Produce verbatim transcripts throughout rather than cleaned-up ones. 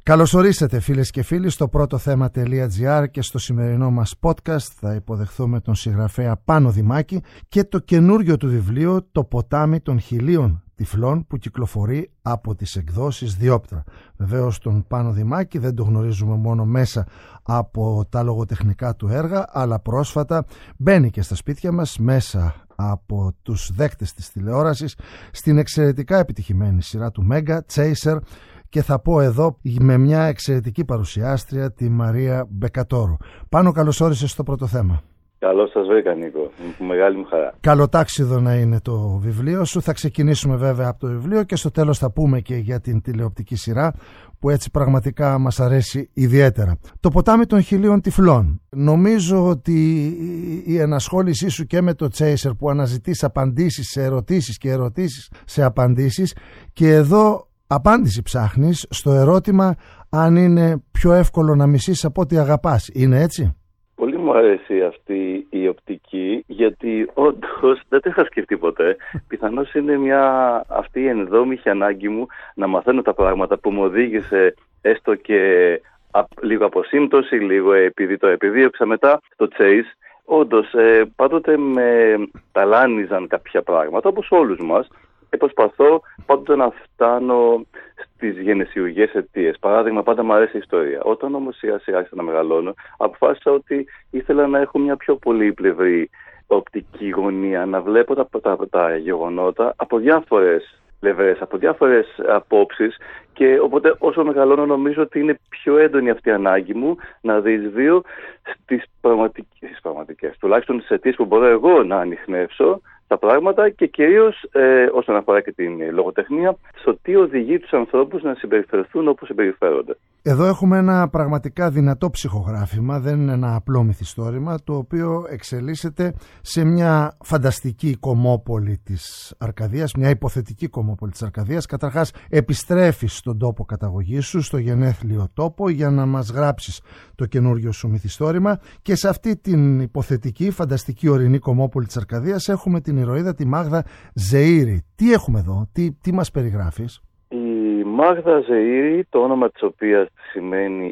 Καλώς ορίσατε φίλες και φίλοι στο πρώτο θέμα.gr και στο σημερινό μας podcast θα υποδεχθούμε τον συγγραφέα Πάνο Δημάκη και το καινούριο του βιβλίο «Το ποτάμι των χιλίων τυφλών» που κυκλοφορεί από τις εκδόσεις Διόπτρα. Βεβαίως τον Πάνο Δημάκη δεν το γνωρίζουμε μόνο μέσα από τα λογοτεχνικά του έργα, αλλά πρόσφατα μπαίνει και στα σπίτια μας μέσα από τους δέκτες της τηλεόρασης στην εξαιρετικά επιτυχημένη σειρά του Μέγκα, Chaser, και θα πω εδώ με μια εξαιρετική παρουσιάστρια, τη Μαρία Μπεκατόρου. Πάνο, καλώς όρισες στο πρώτο θέμα. Καλώς σας βρήκα, Νίκο. Μεγάλη μου χαρά. Καλοτάξιδο να είναι το βιβλίο σου. Θα ξεκινήσουμε βέβαια από το βιβλίο και στο τέλος θα πούμε και για την τηλεοπτική σειρά που έτσι πραγματικά μας αρέσει ιδιαίτερα. Το ποτάμι των χιλίων τυφλών. Νομίζω ότι η ενασχόλησή σου και με το Chaser που αναζητείς απαντήσεις σε ερωτήσεις και ερωτήσεις σε απαντήσεις, και εδώ απάντηση ψάχνεις στο ερώτημα αν είναι πιο εύκολο να μισείς από ότι αγαπάς. Είναι έτσι? Πολύ μου αρέσει αυτή η οπτική, γιατί όντως δεν το είχα σκεφτεί ποτέ. Πιθανώς είναι μια, αυτή η ενδόμηχη ανάγκη μου να μαθαίνω τα πράγματα που μου οδήγησε έστω και α, λίγο από σύμπτωση, λίγο επειδή το επιδίωξα μετά το Chase. Όντως, ε, πάντοτε με ταλάνιζαν κάποια πράγματα, όπως όλους μας. Και προσπαθώ πάντοτε να φτάνω στις γενεσιουργές αιτίες. Παράδειγμα, πάντα μου αρέσει η ιστορία. Όταν όμως σιγά σιγά άρχισα να μεγαλώνω, αποφάσισα ότι ήθελα να έχω μια πιο πολύπλευρη οπτική γωνία, να βλέπω τα, τα, τα γεγονότα από διάφορες πλευρές, από διάφορες απόψεις, και οπότε όσο μεγαλώνω νομίζω ότι είναι πιο έντονη αυτή η ανάγκη μου να διεισδύω στις πραγματικές, πραγματικές τουλάχιστον στις αιτίες που μπορώ εγώ να ανιχνεύσω τα πράγματα, και κυρίως ε, όσον αφορά και την λογοτεχνία, στο τι οδηγεί τους ανθρώπους να συμπεριφερθούν όπως συμπεριφέρονται. Εδώ έχουμε ένα πραγματικά δυνατό ψυχογράφημα, δεν είναι ένα απλό μυθιστόρημα, το οποίο εξελίσσεται σε μια φανταστική κομμόπολη της Αρκαδίας, μια υποθετική κομμόπολη της Αρκαδίας. Καταρχάς επιστρέφεις στον τόπο καταγωγής σου, στο γενέθλιο τόπο, για να μας γράψεις το καινούριο σου μυθιστόρημα, και σε αυτή την υποθετική φανταστική ορεινή κομμόπολη της Αρκαδίας έχουμε την ηρωίδα τη Μάγδα Ζεΐρη. Τι έχουμε εδώ, τι, τι μας περιγράφεις? Η Μάγδα Ζεΐρη, το όνομα της οποίας σημαίνει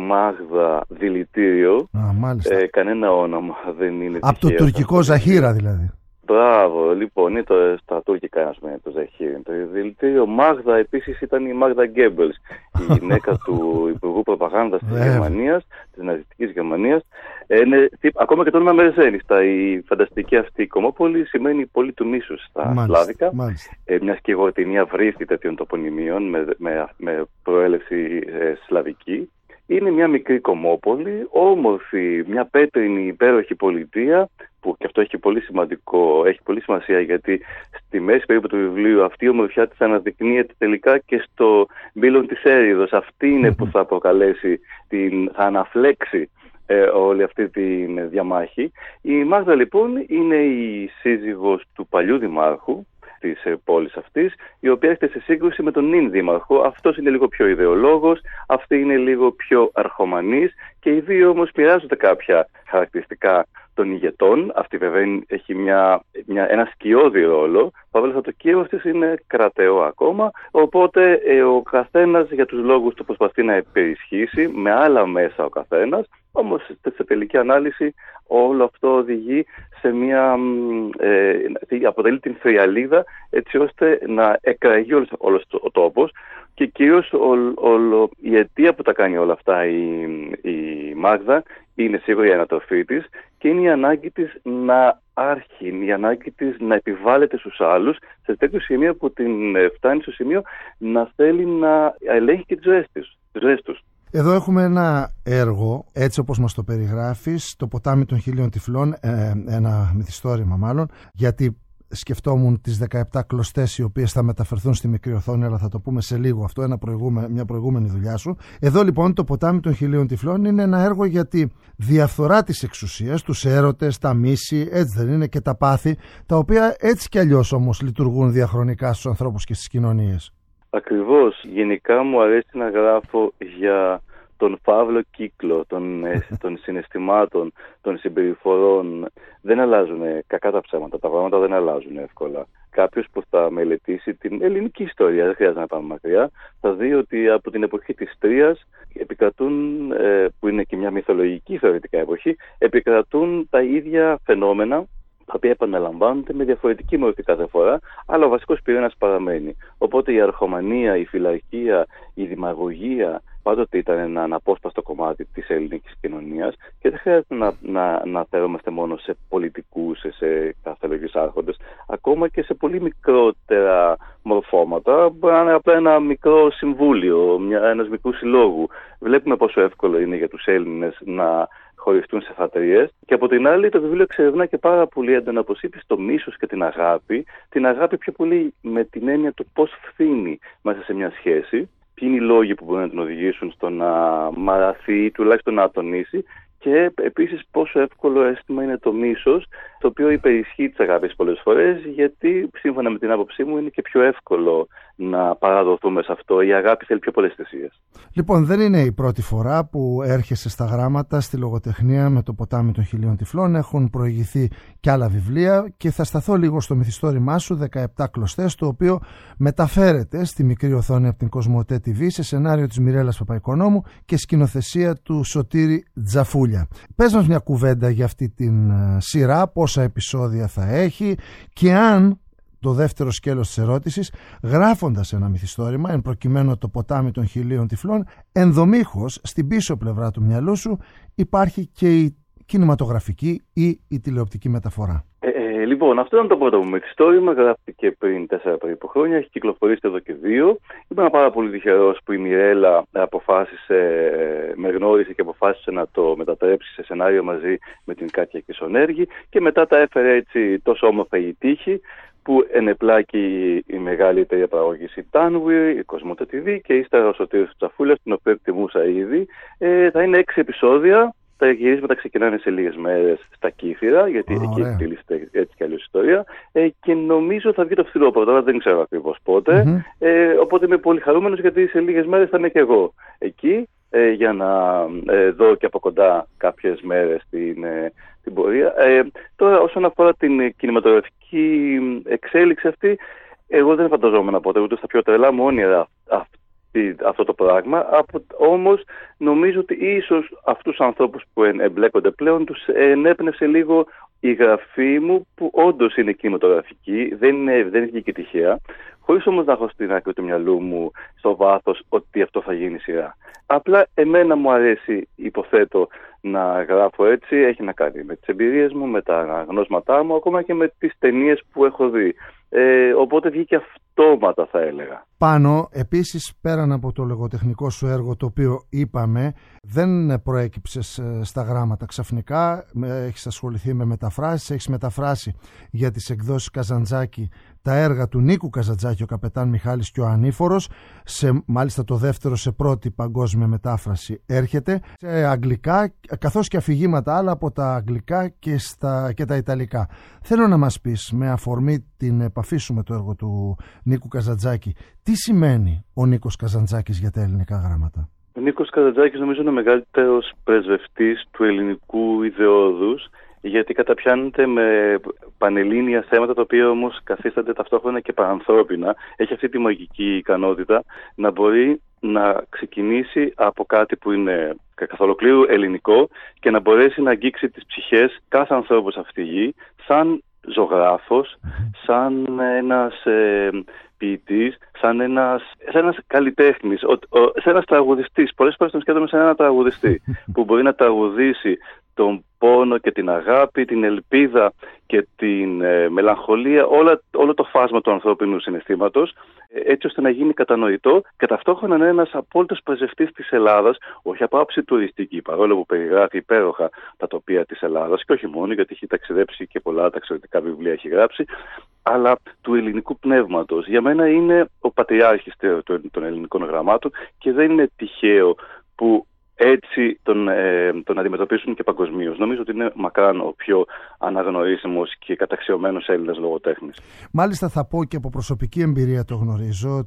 Μάγδα δηλητήριο. Α, μάλιστα. Ε, κανένα όνομα δεν είναι από το τουρκικό Ζαχύρα δηλαδή. Μπράβο, λοιπόν, είναι το, στα τουρκικά να πούμε το Ζαχύρι. Το δηλητήριο Μάγδα επίσης ήταν η Μάγδα Γκέμπελς, η γυναίκα του Υπουργού Προπαγάνδας της Γερμανίας, της ναζιστικής Γερμανίας. Ε, είναι, ακόμα και το όνομα Μερζένιστα, η φανταστική αυτή κομμόπολη, σημαίνει πόλη του μίσους στα σλάβικα. Ε, μια σκηγωτινή αυρίστη τέτοιων τοπονημίων με, με, με προέλευση ε, σλαβική. Είναι μια μικρή κομμόπολη, όμορφη, μια πέτρινη υπέροχη πολιτεία, που και αυτό έχει πολύ σημαντικό, έχει πολύ σημασία, γιατί στη μέση περίπου του βιβλίου αυτή η ομορφιά της αναδεικνύεται τελικά και στο μπύλον της έρηδος. Αυτή είναι που θα προκαλέσει, την, θα αναφλέξει ε, όλη αυτή τη διαμάχη. Η Μάγδα λοιπόν είναι η σύζυγος του παλιού δημάρχου της πόλης αυτής, η οποία έρχεται σε σύγκρουση με τον νυν δήμαρχο. Αυτός είναι λίγο πιο ιδεολόγος, αυτή είναι λίγο πιο αρχομανής, και οι δύο όμως μοιράζονται κάποια χαρακτηριστικά των ηγετών. Αυτή βέβαια έχει μια, μια, ένα σκιώδη ρόλο, παρόλο το κύρος της είναι κρατεό ακόμα, οπότε ε, ο καθένας για τους λόγους του προσπαθεί να υπερισχύσει με άλλα μέσα ο καθένας. Όμως σε τελική ανάλυση όλο αυτό οδηγεί σε μια, ε, αποτελεί την θριαλίδα έτσι ώστε να εκραγεί όλος, όλος ο τόπος, και κυρίως η αιτία που τα κάνει όλα αυτά η, η Μάγδα είναι σίγουρα η ανατροφή της, και είναι η ανάγκη της να άρχει, η ανάγκη της να επιβάλλεται στους άλλους σε τέτοιο σημείο που την φτάνει στο σημείο να θέλει να ελέγχει και τις ζωές, της, τις ζωές τους. Εδώ έχουμε ένα έργο, έτσι όπως μας το περιγράφεις, το ποτάμι των χιλίων τυφλών, ε, ένα μυθιστόρημα μάλλον, γιατί σκεφτόμουν τις δεκαεπτά κλωστές οι οποίες θα μεταφερθούν στη μικρή οθόνη, αλλά θα το πούμε σε λίγο αυτό, ένα προηγούμε, μια προηγούμενη δουλειά σου. Εδώ λοιπόν το ποτάμι των χιλίων τυφλών είναι ένα έργο για τη διαφθορά της εξουσίας, τους έρωτες, τα μίση, έτσι δεν είναι, και τα πάθη, τα οποία έτσι κι αλλιώς όμως λειτουργούν διαχρονικά στους ανθρώπους και στις κοινωνίες. Ακριβώς. Γενικά μου αρέσει να γράφω για τον φαύλο κύκλο των, των συναισθημάτων, των συμπεριφορών. Δεν αλλάζουν κακά τα ψέματα, τα πράγματα δεν αλλάζουν εύκολα. Κάποιος που θα μελετήσει την ελληνική ιστορία, δεν χρειάζεται να πάμε μακριά, θα δει ότι από την εποχή της Τρίας επικρατούν, που είναι και μια μυθολογική θεωρητικά εποχή, επικρατούν τα ίδια φαινόμενα, τα οποία επαναλαμβάνονται με διαφορετική μορφή κάθε φορά, αλλά ο βασικός πυρήνας παραμένει. Οπότε η αρχομανία, η φυλαρχία, η δημαγωγία πάντοτε ήταν ένα αναπόσπαστο κομμάτι της ελληνικής κοινωνίας και δεν χρειάζεται να, να, να φέρομαστε μόνο σε πολιτικούς, σε καθελογείς άρχοντες, ακόμα και σε πολύ μικρότερα μορφώματα. Μπορεί να είναι απλά ένα μικρό συμβούλιο, μια, ένας μικρούς συλλόγου. Βλέπουμε πόσο εύκολο είναι για τους Έλληνες να χωριστούν σε φατρίες. Και από την άλλη, το βιβλίο εξερευνά και πάρα πολύ έντονα, όπως είπες, το μίσος και την αγάπη. Την αγάπη πιο πολύ με την έννοια του πώς φθήνει μέσα σε μια σχέση. Ποιοι είναι οι λόγοι που μπορούν να την οδηγήσουν στο να μαραθεί ή τουλάχιστον να ατονίσει. Και επίσης πόσο εύκολο αίσθημα είναι το μίσος, το οποίο υπερισχύει της αγάπης πολλές φορές, γιατί σύμφωνα με την άποψή μου είναι και πιο εύκολο να παραδοθούμε σε αυτό. Η αγάπη θέλει πιο πολλές θυσίες. Λοιπόν, δεν είναι η πρώτη φορά που έρχεσαι στα γράμματα στη λογοτεχνία με το ποτάμι των χιλίων τυφλών. Έχουν προηγηθεί και άλλα βιβλία και θα σταθώ λίγο στο μυθιστόρημά σου δεκαεπτά κλωστές, το οποίο μεταφέρεται στη μικρή οθόνη από την Κοσμοτέ τι βι σε σενάριο της Μιρέλας Παπαϊκονόμου και σκηνοθεσία του Σωτήρη Τζαφούλια. Πες μας μια κουβέντα για αυτή την σειρά, πόσα επεισόδια θα έχει και αν το δεύτερο σκέλος της ερώτησης, γράφοντας ένα μυθιστόρημα, εν προκειμένου το ποτάμι των χιλίων τυφλών, ενδομήχως στην πίσω πλευρά του μυαλού σου υπάρχει και η κινηματογραφική ή η τηλεοπτική μεταφορά. Ε, ε, λοιπόν, αυτό ήταν το πρώτο μου μυθιστόρημα, γράφτηκε πριν τέσσερα περίπου χρόνια, έχει κυκλοφορήσει εδώ και δύο. Ήμουν πάρα πολύ τυχερός που η Μιρέλα αποφάσισε, με γνώρισε και αποφάσισε να το μετατρέψει σε σενάριο μαζί με την Κάτια Κισονέργη και μετά τα έφερε έτσι τόσο όμορφα η τύχη, που ενεπλάκη η μεγάλη εταιρεία παραγωγής η Τάνουι, η Κοσμοτέ τι βι και ύστερα ο Σωτήρης Τσαφούλιας, την οποία εκτιμούσα ήδη. Ε, θα είναι έξι επεισόδια. Τα γυρίσματα ξεκινάνε σε λίγες μέρες στα Κύθυρα, γιατί oh, εκεί εκτελήσεται έτσι κι αλλιώς ιστορία. Ε, και νομίζω θα βγει το φθινόπωρο, τώρα δεν ξέρω ακριβώς πότε. Mm-hmm. Ε, οπότε είμαι πολύ χαρούμενος, γιατί σε λίγες μέρες θα είμαι και εγώ εκεί, ε, για να ε, δω και από κοντά κάποιες μέρες την, ε, την πορεία. Ε, τώρα, όσον αφορά την κινηματογραφική εξέλιξη αυτή, εγώ δεν φανταζόμουν ποτέ ούτε στα πιο τρελά μου όνειρα αυτό το πράγμα, όμως νομίζω ότι ίσως αυτούς τους ανθρώπους που εμπλέκονται πλέον τους ενέπνευσε λίγο η γραφή μου, που όντως είναι κινηματογραφική, δεν είναι, δεν είναι και τυχαία, χωρίς όμως να έχω στην άκρη του μυαλού μου στο βάθος ότι αυτό θα γίνει σειρά. Απλά εμένα μου αρέσει, υποθέτω, να γράφω έτσι, έχει να κάνει με τις εμπειρίες μου, με τα γνώσματά μου, ακόμα και με τις ταινίες που έχω δει. Ε, οπότε βγήκε αυτόματα, θα έλεγα. Πάνω, επίσης, πέραν από το λογοτεχνικό σου έργο, το οποίο είπαμε, δεν προέκυψες στα γράμματα ξαφνικά, έχεις ασχοληθεί με μεταφράσεις, έχεις μεταφράσει για τις εκδόσεις Καζαντζάκη τα έργα του Νίκου Καζαντζάκη, ο Καπετάν Μιχάλης και ο Ανήφορος, σε, μάλιστα το δεύτερο σε πρώτη παγκόσμια μετάφραση έρχεται, σε αγγλικά, καθώς και αφηγήματα άλλα από τα αγγλικά και, στα, και τα ιταλικά. Θέλω να μας πεις, με αφορμή την επαφή σου με το έργο του Νίκου Καζαντζάκη, τι σημαίνει ο Νίκος Καζαντζάκης για τα ελληνικά γράμματα. Ο Νίκος Καζαντζάκης νομίζω είναι ο μεγαλύτερος πρεσβευτής του ελληνικού ιδεώδους, γιατί καταπιάνεται με πανελλήνια θέματα, τα οποία όμως καθίστανται ταυτόχρονα και πανανθρώπινα. Έχει αυτή τη μαγική ικανότητα να μπορεί να ξεκινήσει από κάτι που είναι καθ' ολοκλήρου ελληνικό και να μπορέσει να αγγίξει τις ψυχές κάθε ανθρώπου σε αυτή τη γη, σαν ζωγράφος, σαν ένας ε, ποιητής, σαν ένας, σαν ένας καλλιτέχνης, ο, ο, σαν ένας τραγουδιστής. Πολλές φορές τον σκέφτομαι σαν ένα τραγουδιστή που μπορεί να τραγουδήσει τον πόνο και την αγάπη, την ελπίδα και την ε, μελαγχολία, όλα, όλο το φάσμα του ανθρώπινου συναισθήματος, ε, έτσι ώστε να γίνει κατανοητό και ταυτόχρονα είναι ένας απόλυτος πρεσβευτής της Ελλάδας, όχι από άψη τουριστική, παρόλο που περιγράφει υπέροχα τα τοπία της Ελλάδας και όχι μόνο, γιατί έχει ταξιδέψει και πολλά ταξιδιωτικά βιβλία έχει γράψει, αλλά του ελληνικού πνεύματος. Για μένα είναι ο πατριάρχης των ελληνικών γραμμάτων και δεν είναι τυχαίο που έτσι τον, ε, τον αντιμετωπίσουν και παγκοσμίως. Νομίζω ότι είναι μακράν ο πιο αναγνωρίσιμος και καταξιωμένος Έλληνας λογοτέχνης. Μάλιστα θα πω και από προσωπική εμπειρία το γνωρίζω ότι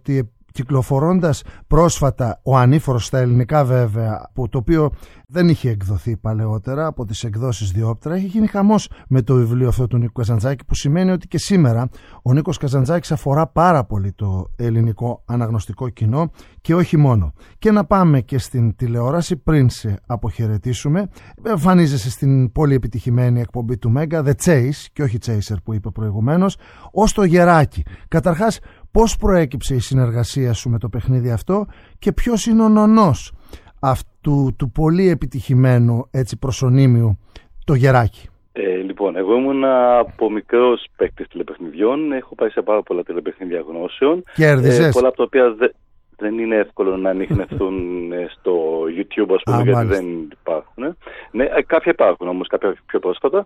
κυκλοφορώντας πρόσφατα ο Ανήφορος στα ελληνικά βέβαια, που το οποίο δεν είχε εκδοθεί παλαιότερα από τις εκδόσεις Διόπτρα, έχει γίνει χαμός με το βιβλίο αυτό του Νίκου Καζαντζάκη, που σημαίνει ότι και σήμερα ο Νίκος Καζαντζάκης αφορά πάρα πολύ το ελληνικό αναγνωστικό κοινό και όχι μόνο. Και να πάμε και στην τηλεόραση πριν σε αποχαιρετήσουμε. Εμφανίζεσαι στην πολύ επιτυχημένη εκπομπή του Μέγκα, The Chase, και όχι Chaser που είπε προηγουμένως, ως το Γεράκι. Καταρχάς, πώς προέκυψε η συνεργασία σου με το παιχνίδι αυτό και ποιος είναι ο νονός αυτού του πολύ επιτυχημένου έτσι προσωνύμιου, το Γεράκι? Ε, λοιπόν, εγώ ήμουν από μικρός παίκτης τηλεπαιχνιδιών. Έχω πάει σε πάρα πολλά τηλεπαιχνίδια γνώσεων. Κέρδισες? Ε, πολλά από τα οποία δε, δεν είναι εύκολο να ανοιχνευτούν στο YouTube, ας πούμε, Α, γιατί μάλιστα. δεν υπάρχουν. Ναι, κάποια υπάρχουν όμως, κάποια πιο πρόσφατα.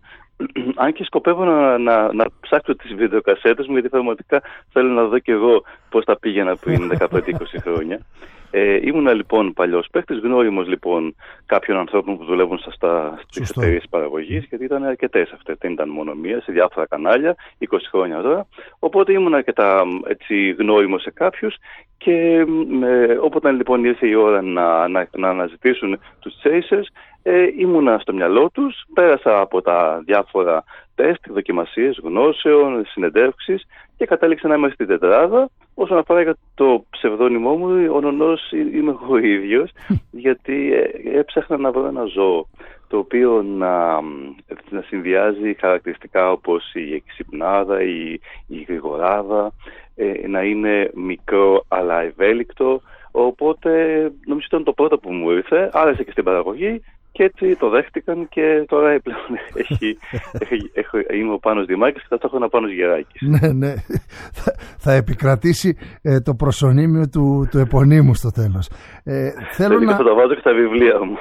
Αν και σκοπεύω να, να, να ψάξω τις βιντεοκασέτες μου, γιατί πραγματικά θέλω να δω και εγώ πώς τα πήγαινα πριν δεκαπέντε είκοσι χρόνια. Ε, ήμουνα λοιπόν παλιός παίκτης, γνώριμος λοιπόν κάποιων ανθρώπων που δουλεύουν στα, στις εταιρείες παραγωγής, γιατί ήταν αρκετές αυτές, δεν ήταν μόνο μία, σε διάφορα κανάλια, είκοσι χρόνια τώρα. Οπότε ήμουν αρκετά έτσι, γνώριμος σε κάποιους και ε, όποτε λοιπόν ήρθε η ώρα να, να, να αναζητήσουν τους chasers, ε, ήμουνα στο μυαλό τους, πέρασα από τα διάφορα τεστ, δοκιμασίες γνώσεων, συνεντεύξεις και κατάληξα να είμαι στη τετράδα. Όσον αφορά για το ψευδόνυμό μου, ο νονός είμαι εγώ ίδιος, γιατί έψαχνα να βρω ένα ζώο το οποίο να, να συνδυάζει χαρακτηριστικά όπως η εξυπνάδα, η, η γρηγοράδα, ε, να είναι μικρό αλλά ευέλικτο. Οπότε νομίζω ήταν το πρώτο που μου ήρθε, άρεσε και στην παραγωγή. Και έτσι το δέχτηκαν και τώρα πλέον έχει, έχει, έχω, είμαι ο Πάνος Δημάκης και θα το έχω ένα Πάνος Γεράκης. Ναι, ναι. Θα, θα επικρατήσει ε, το προσωνύμιο του, του επωνύμου στο τέλος. Ε, θέλω να... Θα το βάζω και στα βιβλία μου.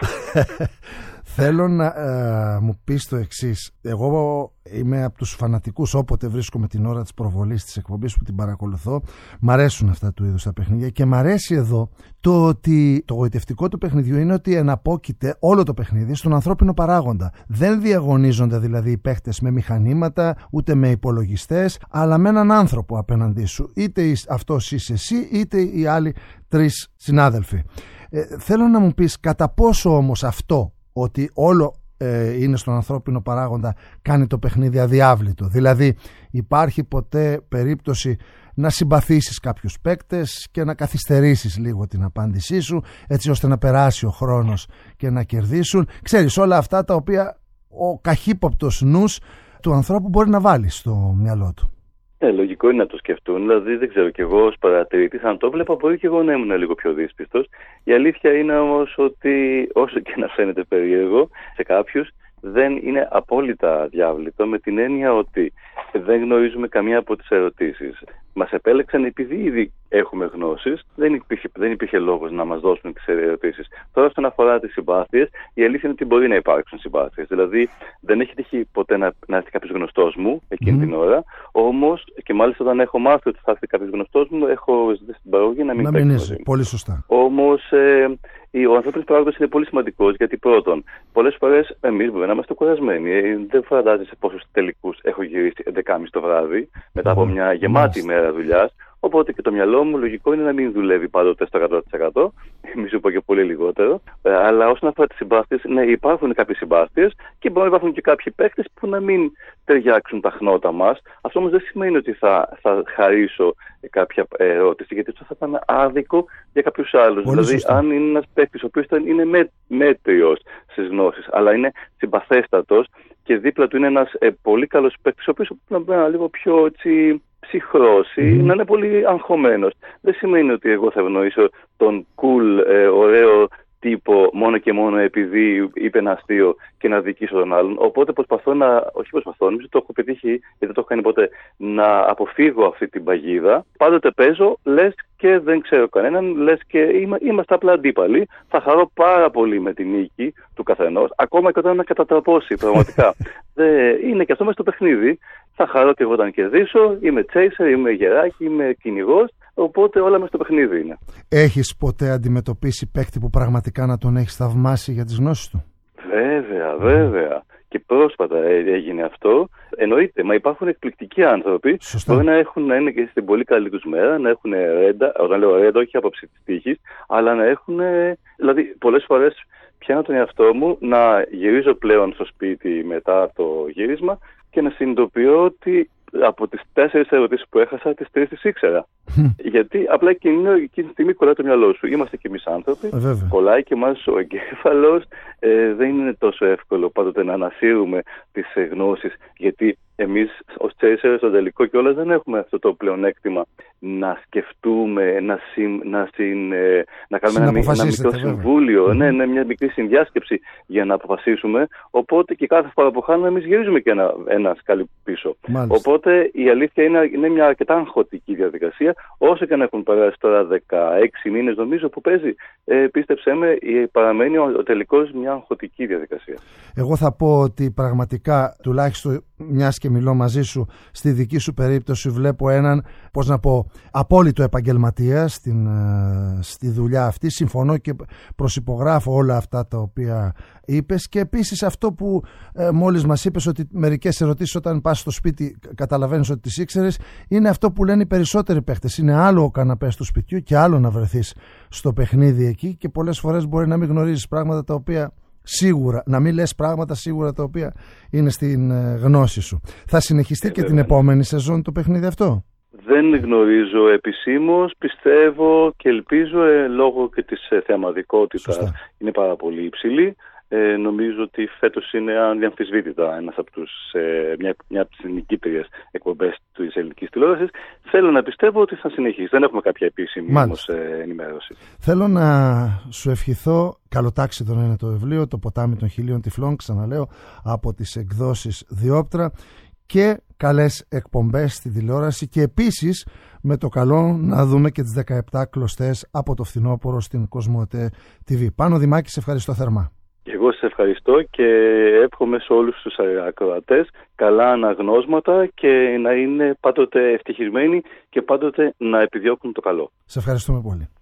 Θέλω να ε, μου πεις το εξής. Εγώ είμαι από τους φανατικούς, όποτε βρίσκομαι την ώρα της προβολής της εκπομπής που την παρακολουθώ. Μ' αρέσουν αυτά του είδους τα παιχνίδια και μ' αρέσει εδώ το ότι το γοητευτικό του παιχνιδιού είναι ότι εναπόκειται όλο το παιχνίδι στον ανθρώπινο παράγοντα. Δεν διαγωνίζονται δηλαδή οι παίχτες με μηχανήματα ούτε με υπολογιστές, αλλά με έναν άνθρωπο απέναντί σου. Είτε αυτός είσαι εσύ είτε οι άλλοι τρεις συνάδελφοι. Ε, θέλω να μου πεις κατά πόσο όμως αυτό, ότι όλο ε, είναι στον ανθρώπινο παράγοντα, κάνει το παιχνίδι αδιάβλητο. Δηλαδή υπάρχει ποτέ περίπτωση να συμπαθήσεις κάποιους παίκτες και να καθυστερήσεις λίγο την απάντησή σου, έτσι ώστε να περάσει ο χρόνος και να κερδίσουν? Ξέρεις, όλα αυτά τα οποία ο καχύποπτος νους του ανθρώπου μπορεί να βάλει στο μυαλό του. Ε, λογικό είναι να το σκεφτούν. Δηλαδή, δεν ξέρω κι εγώ ως παρατηρητής, αν το βλέπα, μπορεί και εγώ να ήμουν λίγο πιο δύσπιστος. Η αλήθεια είναι όμως ότι, όσο και να φαίνεται περίεργο σε κάποιους, δεν είναι απόλυτα αδιάβλητο, με την έννοια ότι δεν γνωρίζουμε καμία από τις ερωτήσεις. Μας επέλεξαν επειδή ήδη έχουμε γνώσεις, δεν υπήρχε, δεν υπήρχε λόγος να μας δώσουν τις ερωτήσεις. Τώρα, όσον αφορά τις συμπάθειες, η αλήθεια είναι ότι μπορεί να υπάρξουν συμπάθειες. Δηλαδή, δεν έχει τύχει ποτέ να, να έρθει κάποιος γνωστός μου εκείνη mm. την ώρα, όμως, και μάλιστα όταν έχω μάθει ότι θα έρθει κάποιος γνωστός μου, έχω ζητήσει την παραγωγή να μην να μην είσαι. Πολύ σωστά. Όμως, ε, ο ανθρώπινος παράγοντας είναι πολύ σημαντικός, γιατί πρώτον, πολλές φορές εμείς μπορεί να είμαστε κουρασμένοι. Ε, δεν φαντάζεσαι σε πόσους τελικούς έχω γυρίσει έντεκα και μισή το βράδυ, μετά από μια γεμάτη mm. μέρα δουλειάς. Οπότε και το μυαλό μου λογικό είναι να μην δουλεύει πάντοτε στο εκατό τοις εκατό, μη σου πω και πολύ λιγότερο. Ε, αλλά όσον αφορά τις συμπάθειες, ναι, υπάρχουν κάποιες συμπάθειες και μπορεί να υπάρχουν και κάποιοι παίκτες που να μην ταιριάξουν τα χνότα μας. Αυτό όμως δεν σημαίνει ότι θα, θα χαρίσω κάποια ερώτηση, γιατί αυτό θα ήταν άδικο για κάποιους άλλους. Πολύ δηλαδή, σωστά. Αν είναι ένας παίκτης ο οποίος είναι με, μέτριος στις γνώσεις, αλλά είναι συμπαθέστατος και δίπλα του είναι ένας ε, πολύ καλός παίκτης, ο οποίος να είναι λίγο πιο έτσι, ψυχρός ή mm. να είναι πολύ αγχωμένος. Δεν σημαίνει ότι εγώ θα ευνοήσω τον cool, ε, ωραίο τύπο μόνο και μόνο επειδή είπε ένα αστείο και να δικήσω τον άλλον. Οπότε προσπαθώ να, όχι προσπαθώ, νομίζω το έχω πετύχει, γιατί δεν το έχω κάνει ποτέ, να αποφύγω αυτή την παγίδα. Πάντοτε παίζω, λες και δεν ξέρω κανέναν, λες και είμα, είμαστε απλά αντίπαλοι. Θα χαρώ πάρα πολύ με την νίκη του καθενός, ακόμα και όταν να κατατραπώσει πραγματικά. Δε, είναι και αυτό μέσα στο παιχνίδι. Θα χαρώ και εγώ όταν κερδίσω, είμαι chaser, είμαι γεράκι, είμαι κυνηγός. Οπότε όλα μέσα στο παιχνίδι είναι. Έχεις ποτέ αντιμετωπίσει παίκτη που πραγματικά να τον έχεις θαυμάσει για τις γνώσεις του? Βέβαια, βέβαια. και πρόσφατα έγινε αυτό. Εννοείται, μα υπάρχουν εκπληκτικοί άνθρωποι. Σωστά. Μπορεί να, έχουν, να είναι και στην πολύ καλή τους μέρα, να έχουν ρέντα, όταν λέω ρέντα, όχι άποψη της τύχης, αλλά να έχουν. Δηλαδή, πολλές φορές πιάνω τον εαυτό μου να γυρίζω πλέον στο σπίτι μετά το γύρισμα και να συνειδητοποιώ ότι από τις τέσσερις ερωτήσεις που έχασα, τις τρεις τις ήξερα. Γιατί απλά εκείνη, εκείνη τη στιγμή κολλάει το μυαλό σου. Είμαστε κι εμείς άνθρωποι, ε, κολλάει και εμάς ο εγκέφαλος. Ε, δεν είναι τόσο εύκολο πάντοτε να ανασύρουμε τις γνώσεις, γιατί εμείς ως chasers στο τελικό κιόλας δεν έχουμε αυτό το πλεονέκτημα να σκεφτούμε, να, συν, να, συν, ε, να κάνουμε ένα, ένα μικρό συμβούλιο, mm-hmm. ναι, ναι, μια μικρή συνδιάσκεψη για να αποφασίσουμε. Οπότε και κάθε φορά που χάνουμε, εμείς γυρίζουμε και ένα, ένα σκάλι πίσω. Μάλιστα. Οπότε η αλήθεια είναι, είναι μια αρκετά αγχωτική διαδικασία. Όσο και να έχουν περάσει τώρα δεκαέξι μήνες, νομίζω που παίζει, ε, πίστεψέ με, παραμένει ο, ο τελικός μια αγχωτική διαδικασία. Εγώ θα πω ότι πραγματικά, τουλάχιστον μιας και μιλώ μαζί σου, στη δική σου περίπτωση βλέπω έναν, πώς να πω, απόλυτο επαγγελματία στην, στη δουλειά αυτή. Συμφωνώ και προσυπογράφω όλα αυτά τα οποία είπες, και επίσης αυτό που ε, μόλις μας είπες, ότι μερικές ερωτήσεις όταν πας στο σπίτι καταλαβαίνεις ότι τις ήξερες, είναι αυτό που λένε οι περισσότεροι παίχτες. Είναι άλλο ο καναπές του σπιτιού και άλλο να βρεθείς στο παιχνίδι εκεί, και πολλές φορές μπορεί να μην γνωρίζεις πράγματα τα οποία σίγουρα, να μην λες πράγματα σίγουρα τα οποία είναι στην ε, γνώση σου. Θα συνεχιστεί ε, και βέβαια. Την επόμενη σεζόν το παιχνίδι αυτό? Δεν γνωρίζω επισήμως, πιστεύω και ελπίζω, ε, λόγω και της ε, θεαματικότητας. Σωστά. Είναι πάρα πολύ υψηλή. Ε, νομίζω ότι φέτος είναι ανδιαμφισβήτητα ένας από τους, ε, μια, μια από τις νικήτριες εκπομπές της ελληνικής τηλεόρασης. Θέλω να πιστεύω ότι θα συνεχίσει. Δεν έχουμε κάποια επίσημη όμως, ε, ενημέρωση. Θέλω να σου ευχηθώ, καλοτάξιδο να είναι το βιβλίο, το ποτάμι των χιλίων τυφλών, ξαναλέω, από τις εκδόσεις Διόπτρα, και καλές εκπομπές στη τηλεόραση, και επίσης με το καλό να δούμε και τις δεκαεπτά κλωστές από το φθινόπωρο στην Κοσμοτέ τι βι. Πάνο Δημάκη, σε ευχαριστώ θερμά. Εγώ σε ευχαριστώ και εύχομαι σε όλους τους ακροατές καλά αναγνώσματα και να είναι πάντοτε ευτυχισμένοι και πάντοτε να επιδιώκουν το καλό. Σε ευχαριστούμε πολύ.